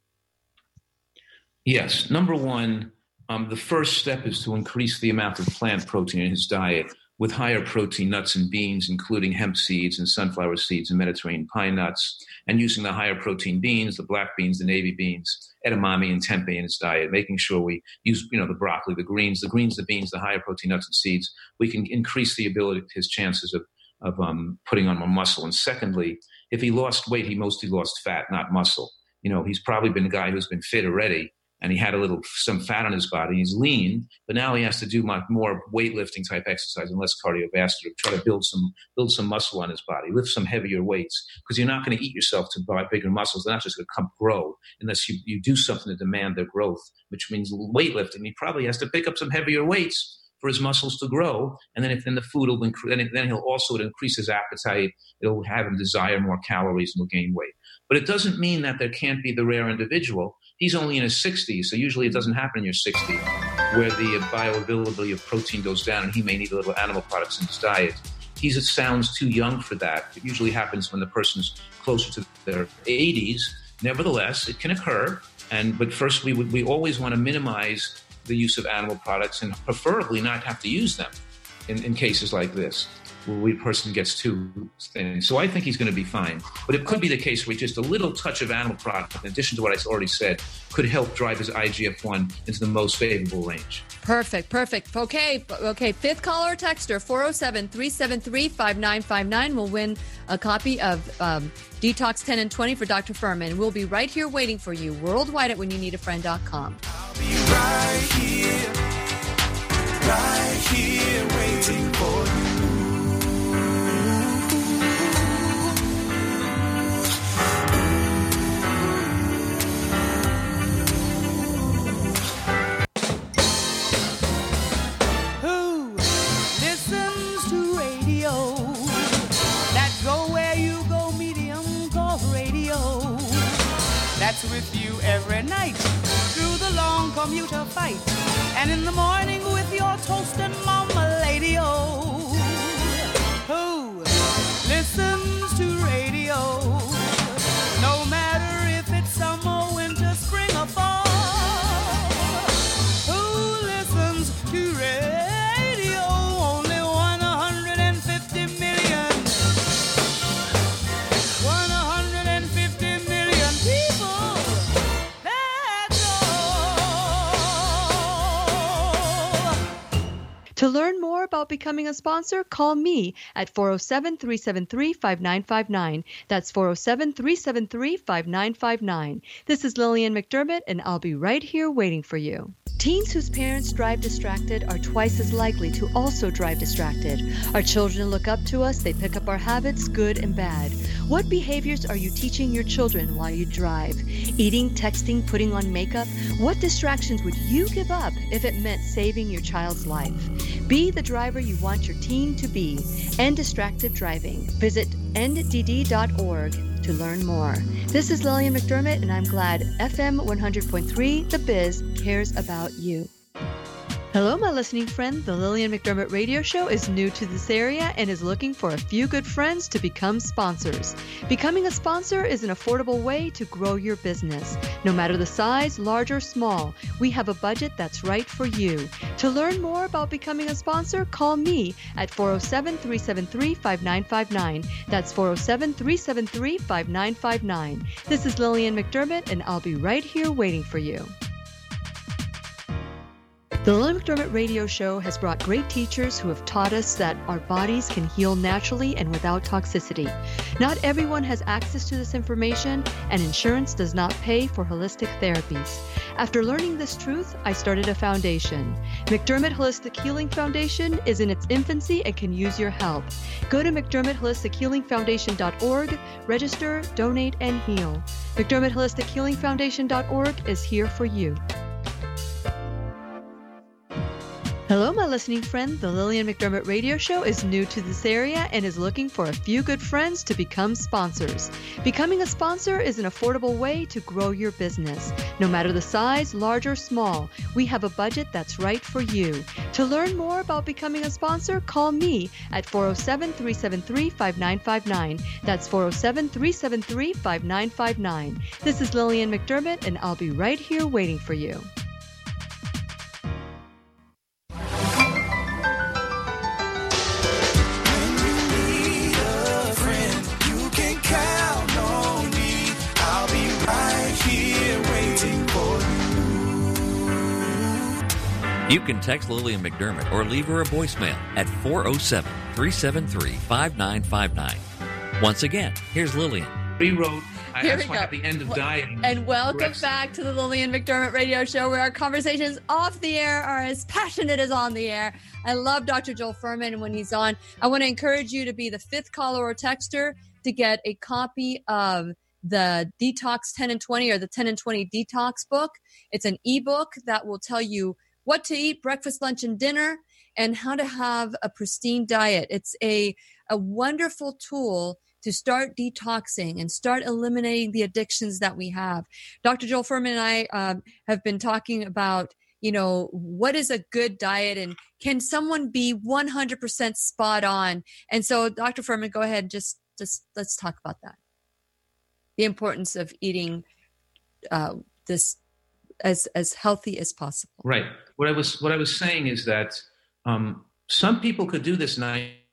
Yes. Number one, um, the first step is to increase the amount of plant protein in his diet with higher protein nuts and beans, including hemp seeds and sunflower seeds and Mediterranean pine nuts, and using the higher protein beans, the black beans, the navy beans, edamame and tempeh in his diet, making sure we use, you know, the broccoli, the greens, the greens, the beans, the higher protein nuts and seeds. We can increase the ability, his chances of, of um, putting on more muscle. And secondly, if he lost weight, he mostly lost fat, not muscle. You know, he's probably been a guy who's been fit already, and he had a little, some fat on his body. He's lean, but now he has to do much more weightlifting type exercise and less cardiovascular, try to build some, build some muscle on his body, lift some heavier weights, because you're not going to eat yourself to buy bigger muscles. They're not just going to come grow unless you, you do something to demand their growth, which means weightlifting. He probably has to pick up some heavier weights for his muscles to grow. And then if then the food will increase, then, then he'll also increase his appetite. It'll have him desire more calories and will gain weight. But it doesn't mean that there can't be the rare individual. He's only in his sixties, so usually it doesn't happen in your sixties, where the bioavailability of protein goes down and he may need a little animal products in his diet. He sounds too young for that. It usually happens when the person's closer to their eighties. Nevertheless, it can occur. And but first, we would we always want to minimize the use of animal products and preferably not have to use them in, in cases like this, where the person gets too thin. So I think he's going to be fine. But it could be the case where just a little touch of animal product, in addition to what I already said, could help drive his I G F one into the most favorable range. Perfect, perfect. Okay, okay. Fifth caller or texter, four oh seven, three seven three, five nine five nine will win a copy of um, Detox ten and twenty for Doctor Furman. We'll be right here waiting for you worldwide at when you need a friend dot com. I'll be right here, right here waiting for you. That's with you every night through the long commuter fight, and in the morning with your toast and mama lady. Oh, who listens to radio? No matter if it's summer, winter, spring, or fall. Who listens to radio? Only one hundred fifty million. one hundred fifty million people. To learn more about becoming a sponsor, call me at four oh seven, three seven three, five nine five nine. That's four oh seven, three seven three, five nine five nine. This is Lillian McDermott, and I'll be right here waiting for you. Teens whose parents drive distracted are twice as likely to also drive distracted. Our children look up to us, they pick up our habits, good and bad. What behaviors are you teaching your children while you drive? Eating, texting, putting on makeup? What distractions would you give up if it meant saving your child's life? Be the driver you want your teen to be. End distracted driving. Visit end d d dot org to learn more. This is Lillian McDermott, and I'm glad F M one hundred point three, The Biz, cares about you. Hello, my listening friend. The Lillian McDermott Radio Show is new to this area and is looking for a few good friends to become sponsors. Becoming a sponsor is an affordable way to grow your business. No matter the size, large or small, we have a budget that's right for you. To learn more about becoming a sponsor, call me at four oh seven, three seven three, five nine five nine. That's four oh seven, three seven three, five nine five nine. This is Lillian McDermott, and I'll be right here waiting for you. The Lillian McDermott Radio Show has brought great teachers who have taught us that our bodies can heal naturally and without toxicity. Not everyone has access to this information, and insurance does not pay for holistic therapies. After learning this truth, I started a foundation. McDermott Holistic Healing Foundation is in its infancy and can use your help. Go to mcdermott holistic healing foundation dot org, register, donate, and heal. mcdermott holistic healing foundation dot org is here for you. Hello, my listening friend. The Lillian McDermott Radio Show is new to this area and is looking for a few good friends to become sponsors. Becoming a sponsor is an affordable way to grow your business. No matter the size, large or small, we have a budget that's right for you. To learn more about becoming a sponsor, call me at four oh seven, three seven three, five nine five nine. That's four oh seven, three seven three, five nine five nine. This is Lillian McDermott, and I'll be right here waiting for you. You can text Lillian McDermott or leave her a voicemail at four oh seven, three seven three, five nine five nine. Once again, here's Lillian. Rewrote. I, Here that's we why go. at the end of dieting. And welcome Rex- back to the Lillian McDermott Radio Show, where our conversations off the air are as passionate as on the air. I love Doctor Joel Fuhrman, and when he's on, I want to encourage you to be the fifth caller or texter to get a copy of the Detox ten and twenty or the ten and twenty Detox book. It's an ebook that will tell you what to eat breakfast, lunch, and dinner. and how to have a pristine diet. It's a, a wonderful tool to start detoxing and start eliminating the addictions that we have. Doctor Joel Fuhrman and I um, have been talking about, you know, what is a good diet and can someone be one hundred percent spot on? And so, Doctor Fuhrman, go ahead and just, just let's talk about that. The importance of eating uh, this as as healthy as possible. Right. What I was what I was saying is that um, some people could do this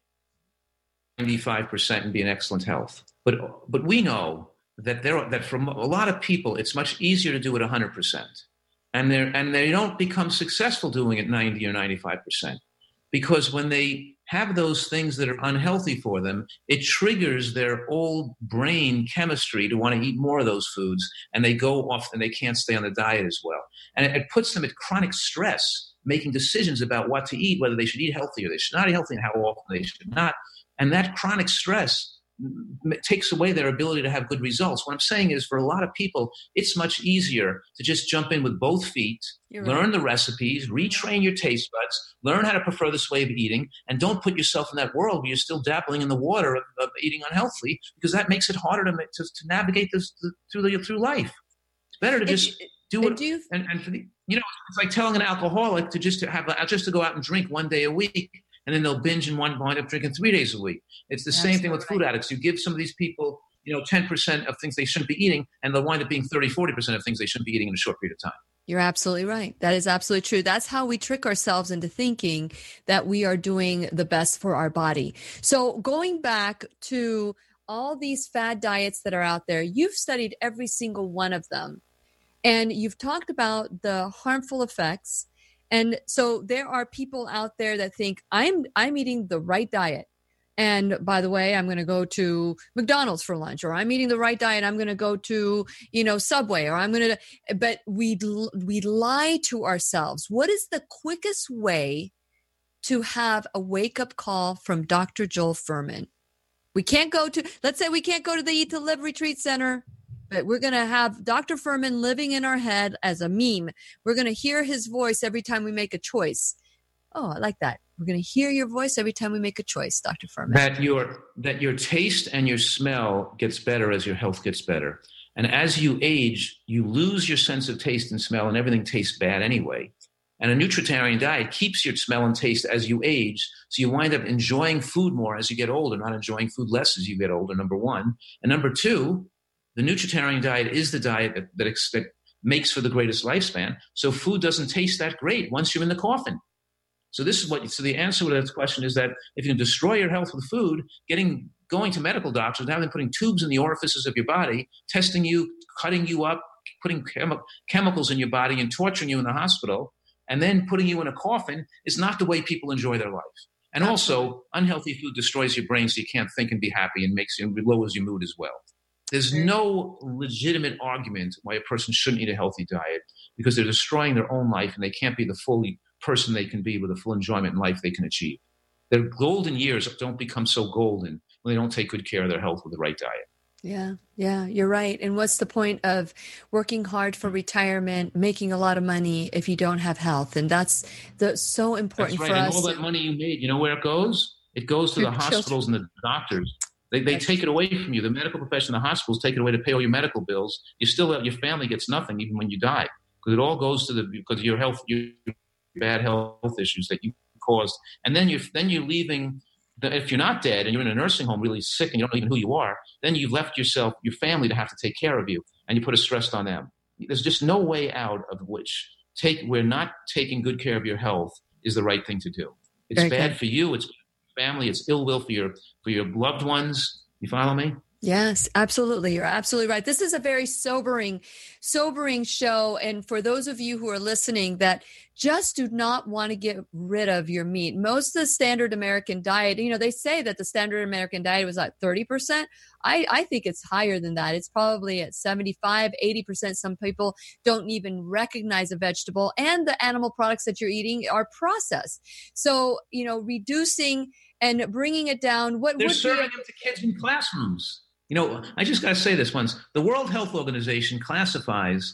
ninety-five percent and be in excellent health, but but we know that there that for a lot of people it's much easier to do it one hundred percent, and they and they don't become successful doing it ninety or ninety-five percent, because when they have those things that are unhealthy for them, it triggers their old brain chemistry to want to eat more of those foods, and they go off and they can't stay on the diet as well. And it, it puts them at chronic stress, making decisions about what to eat, whether they should eat healthy or they should not eat healthy, and how often they should not. And that chronic stress takes away their ability to have good results. What I'm saying is, for a lot of people, it's much easier to just jump in with both feet, You're learn right. the recipes, retrain your taste buds, learn how to prefer this way of eating, and don't put yourself in that world where you're still dabbling in the water of, of eating unhealthily, because that makes it harder to to, to navigate this to, through the, through life. It's better to just it, do it. Do and, and for the, you know, it's like telling an alcoholic to just to have just to go out and drink one day a week, and then they'll binge and wind up drinking three days a week. It's the Absolutely. Same thing with food addicts. You give some of these people, you know, ten percent of things they shouldn't be eating, and they'll wind up being thirty, forty percent of things they shouldn't be eating in a short period of time. You're absolutely right. That is absolutely true. That's how we trick ourselves into thinking that we are doing the best for our body. So going back to all these fad diets that are out there, you've studied every single one of them, and you've talked about the harmful effects. And so there are people out there that think I'm I'm eating the right diet. And by the way, I'm going to go to McDonald's for lunch, or I'm eating the right diet. I'm going to go to, you know, Subway, or I'm going to, but we we lie to ourselves. What is the quickest way to have a wake up call from Doctor Joel Fuhrman? We can't go to, let's say we can't go to the Eat to Live Retreat Center, but we're going to have Doctor Fuhrman living in our head as a meme. We're going to hear his voice every time we make a choice. Oh, I like that. We're going to hear your voice every time we make a choice, Doctor Fuhrman. That your that your taste and your smell gets better as your health gets better. And as you age, you lose your sense of taste and smell, and everything tastes bad anyway. And a nutritarian diet keeps your smell and taste as you age, so you wind up enjoying food more as you get older, not enjoying food less as you get older, number one. And number two, the nutritarian diet is the diet that, that, that makes for the greatest lifespan. So food doesn't taste that great once you're in the coffin. So this is what. So the answer to that question is that if you can destroy your health with food, getting going to medical doctors, now they're putting tubes in the orifices of your body, testing you, cutting you up, putting chemi- chemicals in your body, and torturing you in the hospital, and then putting you in a coffin is not the way people enjoy their life. And also, unhealthy food destroys your brain, so you can't think and be happy, and makes you lowers your mood as well. There's no legitimate argument why a person shouldn't eat a healthy diet, because they're destroying their own life, and they can't be the fully person they can be with the full enjoyment in life they can achieve. Their golden years don't become so golden when they don't take good care of their health with the right diet. Yeah, yeah, you're right. And what's the point of working hard for retirement, making a lot of money if you don't have health? And that's the, so important that's right. for and us. all that money you made, you know where it goes? It goes to the hospitals and the doctors. They they take it away from you. The medical profession, the hospitals take it away to pay all your medical bills. You still, your family gets nothing even when you die, because it all goes to the because of your health, your bad health issues that you caused. And then you then you're leaving. The, if you're not dead and you're in a nursing home, really sick, and you don't know even who you are, then you've left yourself, your family, to have to take care of you, and you put a stress on them. There's just no way out of which take we're not taking good care of your health is the right thing to do. It's Very bad good. for you. It's family. It's ill will for your for your loved ones. You follow me? Yes, absolutely. You're absolutely right. This is a very sobering, sobering show. And for those of you who are listening that just do not want to get rid of your meat, most of the standard American diet, you know, they say that the standard American diet was like thirty percent. I, I think it's higher than that. It's probably at seventy-five, eighty percent. Some people don't even recognize a vegetable, and the animal products that you're eating are processed. So, you know, reducing and bringing it down. What They're would serving be a- them to kids in classrooms. You know, I just got to say this once. The World Health Organization classifies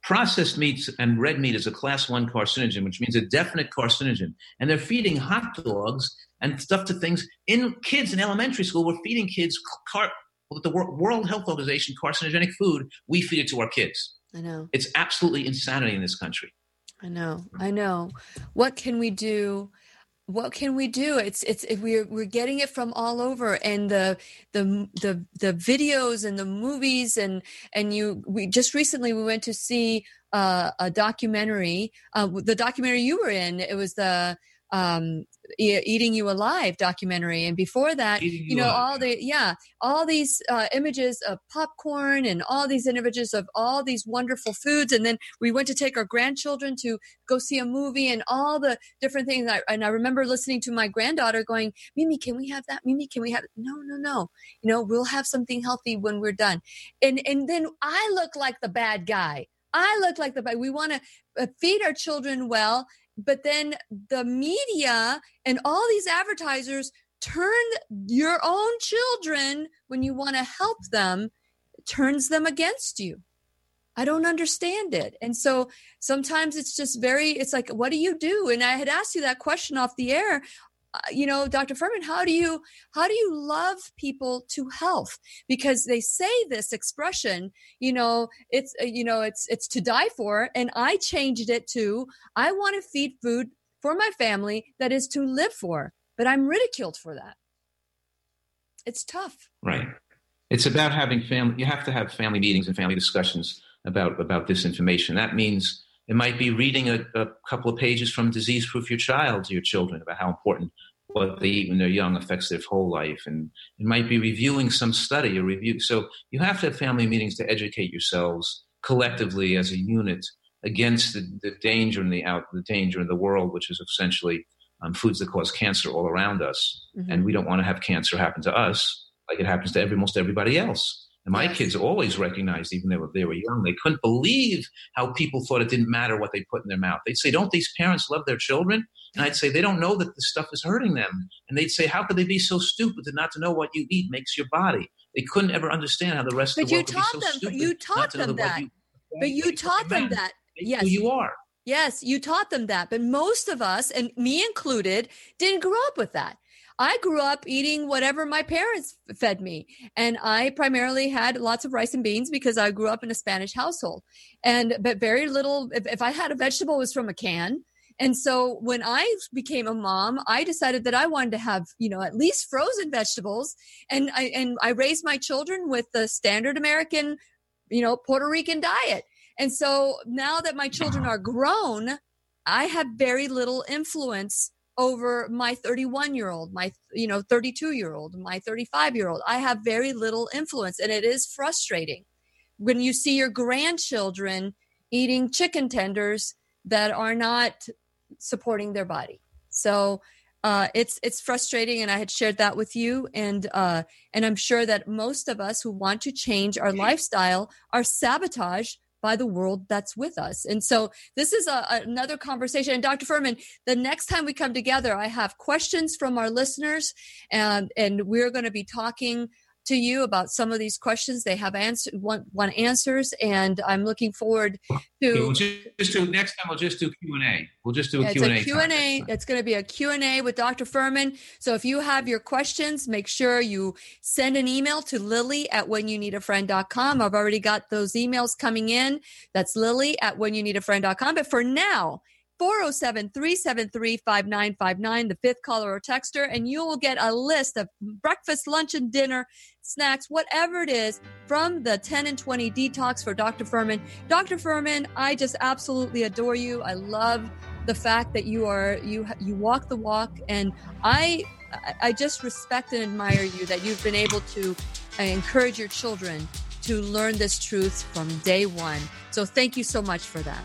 processed meats and red meat is a class one carcinogen, which means a definite carcinogen. And they're feeding hot dogs and stuff to things in kids in elementary school. We're feeding kids car- with the World Health Organization carcinogenic food. We feed it to our kids. I know. It's absolutely insanity in this country. I know. I know. What can we do? What can we do? It's it's it, we're we're getting it from all over, and the the the the videos and the movies and and you we just recently we went to see uh, a documentary. Uh, the documentary you were in, it was the um, E- Eating You Alive documentary, and before that, Eating you You know Alive. all the yeah all these uh, images of popcorn and all these images of all these wonderful foods, and then we went to take our grandchildren to go see a movie and all the different things. And I, and I remember listening to my granddaughter going, "Mimi, can we have that? Mimi, can we have it?" No, no, no. You know, we'll have something healthy when we're done. And and then I look like the bad guy. I look like the bad. We want to feed our children well. But then the media and all these advertisers turn your own children, when you want to help them, turns them against you. I don't understand it. And so sometimes it's just very, it's like, what do you do? And I had asked you that question off the air. Uh, you know, Doctor Fuhrman, how do you how do you love people to health? Because they say this expression, you know, it's uh, you know, it's it's to die for, and I changed it to I want to feed food for my family that is to live for, but I'm ridiculed for that. It's tough. Right. It's about having family. You have to have family meetings and family discussions about about this information. That means it might be reading a, a couple of pages from Disease Proof Your Child to your children about how important what they eat when they're young affects their whole life. And it might be reviewing some study or review. So you have to have family meetings to educate yourselves collectively as a unit against the, the danger in the out, the danger in the world, which is essentially um, foods that cause cancer all around us. Mm-hmm. And we don't want to have cancer happen to us like it happens to every, most everybody else. And my Yes. kids always recognized, even though they were young, they couldn't believe how people thought it didn't matter what they put in their mouth. They'd say, don't these parents love their children? And I'd say, they don't know that this stuff is hurting them. And they'd say, how could they be so stupid to not to know what you eat makes your body? They couldn't ever understand how the rest But of the you world could be taught so them. stupid. You not taught to know them what that. you- But you taught them that. Make Yes. who you are. Yes, you taught them that. But most of us, and me included, didn't grow up with that. I grew up eating whatever my parents fed me. And I primarily had lots of rice and beans because I grew up in a Spanish household. And but very little, if, if I had a vegetable, it was from a can. And so when I became a mom, I decided that I wanted to have, you know, at least frozen vegetables. And I and I raised my children with the standard American, you know, Puerto Rican diet. And so now that my children are grown, I have very little influence over my thirty-one year old, my, you know, thirty-two year old, my thirty-five year old. I have very little influence, and it is frustrating when you see your grandchildren eating chicken tenders that are not supporting their body. So uh, it's it's frustrating, and I had shared that with you, and uh, and I'm sure that most of us who want to change our lifestyle are sabotaged by the world that's with us. And so this is a, another conversation. And Doctor Fuhrman, the next time we come together, I have questions from our listeners, and, and we're going to be talking to you about some of these questions. They have answer, want, want answers, and I'm looking forward to... Yeah, we'll just, just do, next time we'll just do Q and A. We'll just do a Yeah, Q and A. it's a Q and A. It's going to be a Q and A with Doctor Fuhrman. So if you have your questions, make sure you send an email to Lily at when you need a friend dot com. I've already got those emails coming in. That's Lily at when you need a friend dot com. But for now, four oh seven, three seven three, five nine five nine, the fifth caller or texter, and you will get a list of breakfast, lunch, and dinner, snacks, whatever it is, from the ten and twenty detox for Doctor Fuhrman. Doctor Fuhrman, I just absolutely adore you. I love the fact that you are you you walk the walk, and I I just respect and admire you that you've been able to encourage your children to learn this truth from day one. So thank you so much for that.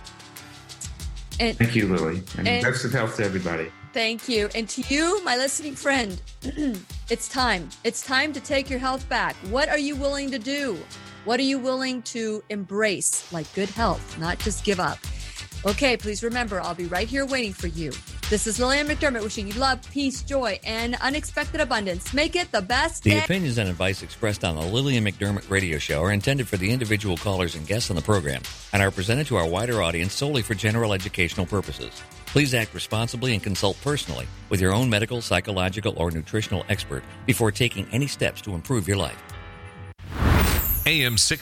And Thank you, Lily. And, and- best of health to everybody. thank you. And to you, my listening friend, it's time. It's time to take your health back. What are you willing to do? What are you willing to embrace, like good health, not just give up? Okay, please remember, I'll be right here waiting for you. This is Lillian McDermott wishing you love, peace, joy, and unexpected abundance. Make it the best The day. opinions and advice expressed on the Lillian McDermott radio show are intended for the individual callers and guests on the program and are presented to our wider audience solely for general educational purposes. Please act responsibly and consult personally with your own medical, psychological, or nutritional expert before taking any steps to improve your life. A M six